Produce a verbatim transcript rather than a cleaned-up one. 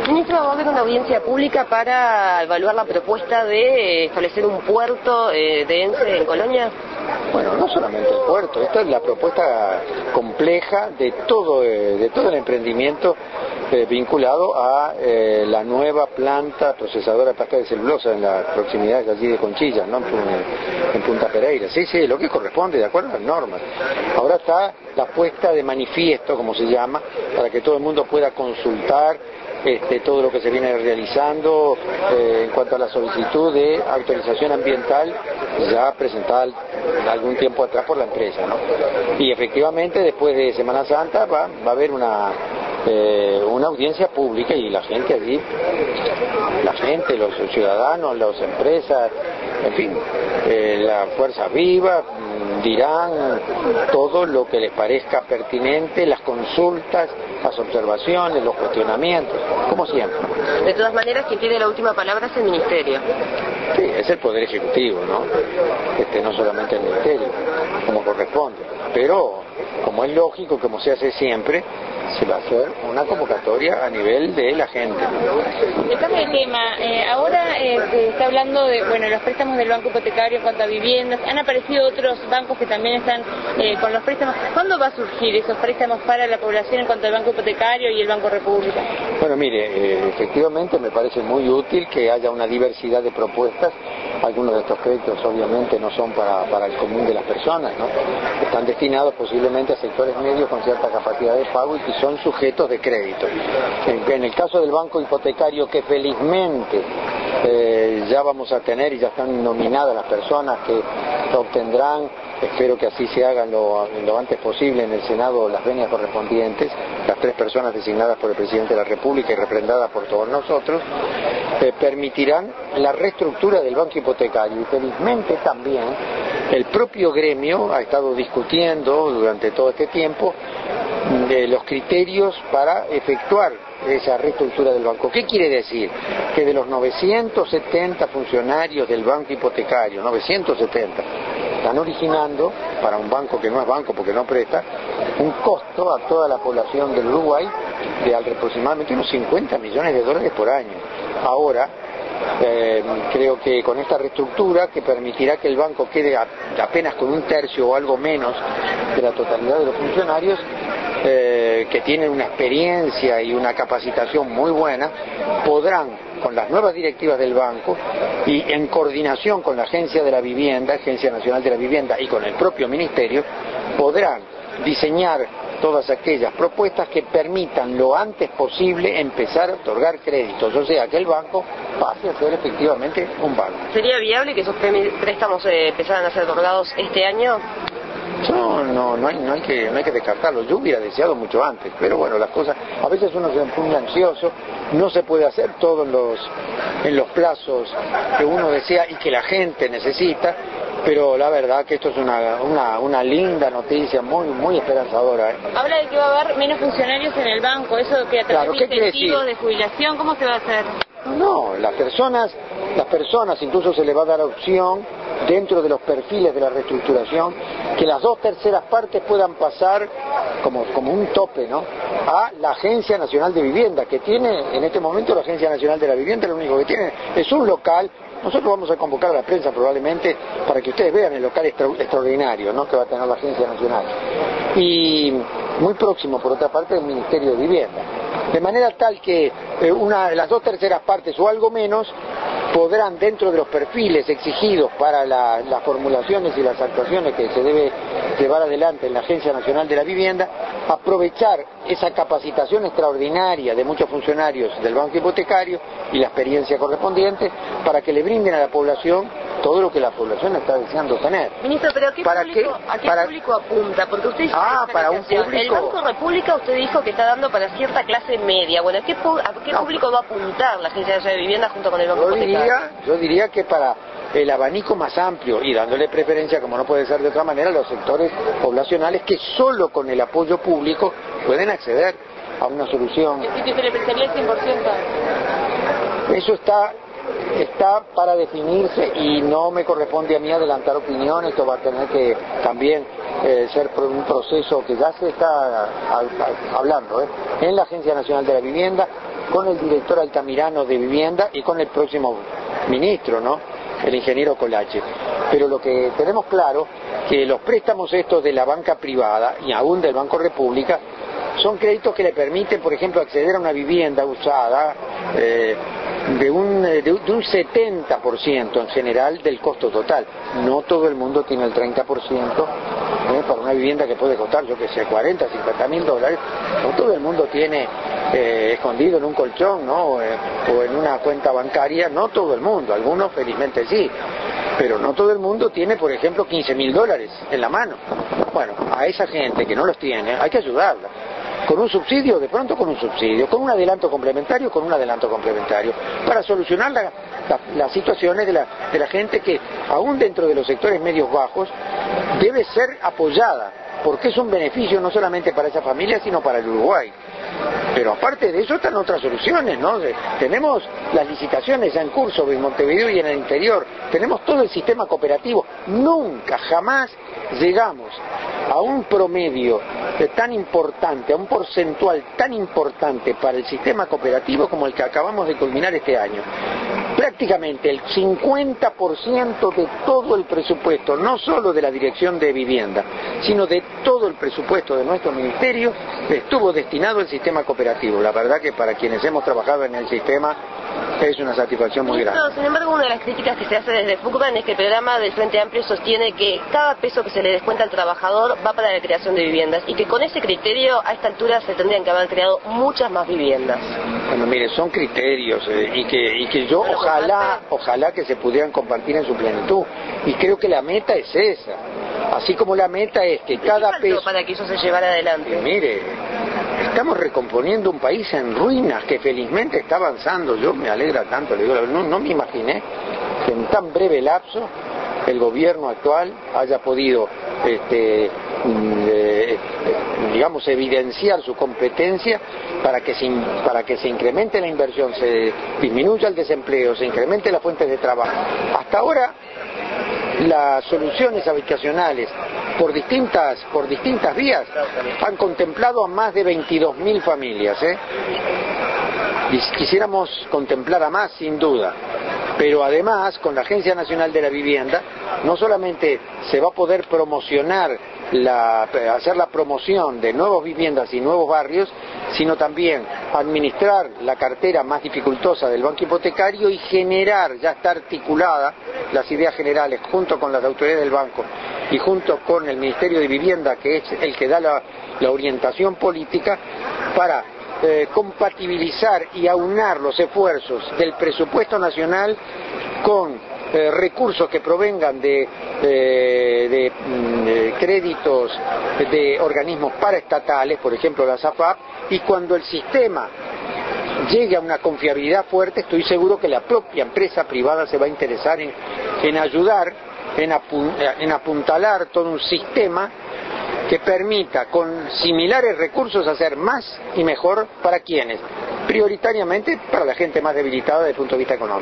Ministro, ¿va a haber una audiencia pública para evaluar la propuesta de establecer un puerto eh, de ENCE en Colonia? Bueno, no solamente el puerto, esta es la propuesta compleja de todo, eh, de todo el emprendimiento eh, vinculado a eh, la nueva planta procesadora de pasta de celulosa en las proximidades allí de Conchillas, ¿no? En Punta Pereira. Sí, sí, lo que corresponde, de acuerdo a las normas. Ahora está la puesta de manifiesto, como se llama, para que todo el mundo pueda consultar Este, todo lo que se viene realizando eh, en cuanto a la solicitud de autorización ambiental ya presentada algún tiempo atrás por la empresa, ¿no? Y efectivamente después de Semana Santa va, va a haber una eh, una audiencia pública y la gente allí, la gente, los ciudadanos, las empresas, en fin, eh, las fuerzas vivas dirán todo lo que les parezca pertinente, las consultas, las observaciones, los cuestionamientos, como siempre. De todas maneras, quien tiene la última palabra es el Ministerio. Sí, es el Poder Ejecutivo, ¿no? Este, no solamente el Ministerio, como corresponde. Pero, como es lógico, como se hace siempre, se va a hacer una convocatoria a nivel de la gente. El cambio de tema, eh, ahora eh, se está hablando de, bueno, los préstamos del Banco Hipotecario en cuanto a viviendas, han aparecido otros bancos que también están eh, con los préstamos. ¿Cuándo va a surgir esos préstamos para la población en cuanto al Banco Hipotecario y el Banco República? Bueno, mire, eh, efectivamente me parece muy útil que haya una diversidad de propuestas. Algunos de estos créditos obviamente no son para, para el común de las personas, ¿no? Están destinados posiblemente a sectores medios con cierta capacidad de pago y que son sujetos de crédito. En, en el caso del Banco Hipotecario, que felizmente eh, ya vamos a tener y ya están nominadas las personas que obtendrán, espero que así se hagan lo, lo antes posible en el Senado, las venias correspondientes, las tres personas designadas por el Presidente de la República y refrendadas por todos nosotros, eh, permitirán la reestructura del Banco Hipotecario y felizmente también el propio gremio ha estado discutiendo durante todo este tiempo de los criterios para efectuar esa reestructura del banco. ¿Qué quiere decir? Que de los novecientos setenta funcionarios del Banco Hipotecario, novecientos setenta, están originando, para un banco que no es banco porque no presta, un costo a toda la población del Uruguay de aproximadamente unos cincuenta millones de dólares por año. Ahora, Eh, creo que con esta reestructura que permitirá que el banco quede a, apenas con un tercio o algo menos de la totalidad de los funcionarios eh, que tienen una experiencia y una capacitación muy buena, podrán con las nuevas directivas del banco y en coordinación con la Agencia de la Vivienda, Agencia Nacional de la Vivienda y con el propio Ministerio, podrán diseñar todas aquellas propuestas que permitan lo antes posible empezar a otorgar créditos, o sea, que el banco pase a ser efectivamente un banco. ¿Sería viable que esos préstamos eh, empezaran a ser otorgados este año? No, no, no hay, no hay que, no hay que descartarlo. Yo hubiera deseado mucho antes, pero bueno, las cosas, a veces uno se pone ansioso, no se puede hacer todo en los, en los plazos que uno desea y que la gente necesita, pero la verdad que esto es una, una, una linda noticia, muy, muy esperanzadora, ¿eh? Habla de que va a haber menos funcionarios en el banco, eso que a través de incentivos de jubilación, ¿cómo se va a hacer? No, las personas, las personas incluso se les va a dar opción dentro de los perfiles de la reestructuración que las dos terceras partes puedan pasar como, como un tope, ¿no?, a la Agencia Nacional de Vivienda, que tiene en este momento la Agencia Nacional de la Vivienda, lo único que tiene es un local. Nosotros vamos a convocar a la prensa probablemente para que ustedes vean el local extra, extraordinario, ¿no?, que va a tener la Agencia Nacional. Y muy próximo, por otra parte, el Ministerio de Vivienda. De manera tal que eh, una de las dos terceras partes o algo menos podrán, dentro de los perfiles exigidos para la, las formulaciones y las actuaciones que se debe llevar adelante en la Agencia Nacional de la Vivienda, aprovechar esa capacitación extraordinaria de muchos funcionarios del Banco Hipotecario y la experiencia correspondiente para que le brinden a la población todo lo que la población está deseando tener. Ministro, pero ¿a qué, ¿Para público, qué? ¿a qué para... público apunta? Porque usted ah, para un público... El Banco República usted dijo que está dando para cierta clase media. Bueno, ¿a qué, a qué no. público va a apuntar la Agencia Nacional de Vivienda junto con el Banco yo Hipotecario? Diría, yo diría que para el abanico más amplio y dándole preferencia, como no puede ser de otra manera, a los sectores poblacionales que solo con el apoyo público pueden acceder a una solución. ¿Y que se le prestaría el cien por ciento? Eso está... está para definirse y no me corresponde a mí adelantar opiniones. Esto va a tener que también eh, ser un proceso que ya se está a, a, hablando ¿eh? en la Agencia Nacional de la Vivienda, con el director Altamirano de Vivienda y con el próximo ministro, ¿no?, el ingeniero Colache. Pero lo que tenemos claro que los préstamos estos de la banca privada y aún del Banco República son créditos que le permiten, por ejemplo, acceder a una vivienda usada eh, de, un, de, de un setenta por ciento en general del costo total. No todo el mundo tiene el treinta por ciento eh, para una vivienda que puede costar, yo que sé, cuarenta, cincuenta mil dólares. No todo el mundo tiene eh, escondido en un colchón, ¿no?, eh, o en una cuenta bancaria. No todo el mundo, algunos felizmente sí. Pero no todo el mundo tiene, por ejemplo, quince mil dólares en la mano. Bueno, a esa gente que no los tiene hay que ayudarla. Con un subsidio, de pronto con un subsidio, con un adelanto complementario, con un adelanto complementario, para solucionar la, la, las situaciones de la, de la gente que, aún dentro de los sectores medios bajos, debe ser apoyada, porque es un beneficio no solamente para esa familia, sino para el Uruguay. Pero aparte de eso están otras soluciones, ¿no? De, tenemos las licitaciones ya en curso en Montevideo y en el interior, tenemos todo el sistema cooperativo. Nunca, jamás llegamos a un promedio de tan importante, a un porcentual tan importante para el sistema cooperativo como el que acabamos de culminar este año. Prácticamente el cincuenta por ciento de todo el presupuesto, no solo de la Dirección de Vivienda, sino de todo el presupuesto de nuestro ministerio, estuvo destinado al sistema cooperativo. La verdad que para quienes hemos trabajado en el sistema es una satisfacción muy grande. Sin embargo, una de las críticas que se hace desde Fucman es que el programa del Frente Amplio sostiene que cada peso que se le descuenta al trabajador va para la creación de viviendas y que con ese criterio a esta altura se tendrían que haber creado muchas más viviendas. Bueno, mire, son criterios eh, y, que, y que yo bueno, ojalá, ojalá que se pudieran compartir en su plenitud, y creo que la meta es esa, así como la meta es que cada peso... para que eso se llevara adelante? Y mire, estamos recomponiendo un país en ruinas que felizmente está avanzando. Yo me alegra tanto, le digo, no, no me imaginé que en tan breve lapso el gobierno actual haya podido este, eh, digamos evidenciar su competencia para que, se, para que se incremente la inversión, se disminuya el desempleo, se incremente las fuentes de trabajo. Hasta ahora las soluciones habitacionales por distintas, por distintas vías han contemplado a más de veintidós mil familias, ¿eh? Quisiéramos contemplar a más, sin duda, pero además con la Agencia Nacional de la Vivienda no solamente se va a poder promocionar, la, hacer la promoción de nuevas viviendas y nuevos barrios, sino también administrar la cartera más dificultosa del banco hipotecario y generar, ya está articulada las ideas generales junto con las autoridades del banco y junto con el Ministerio de Vivienda, que es el que da la, la orientación política, para eh, compatibilizar y aunar los esfuerzos del presupuesto nacional con eh, recursos que provengan de, de, de, de créditos de organismos paraestatales, por ejemplo la SAFAP, y cuando el sistema llegue a una confiabilidad fuerte, estoy seguro que la propia empresa privada se va a interesar en, en ayudar, en, apun, en apuntalar todo un sistema que permita con similares recursos hacer más y mejor para quienes, prioritariamente para la gente más debilitada desde el punto de vista económico.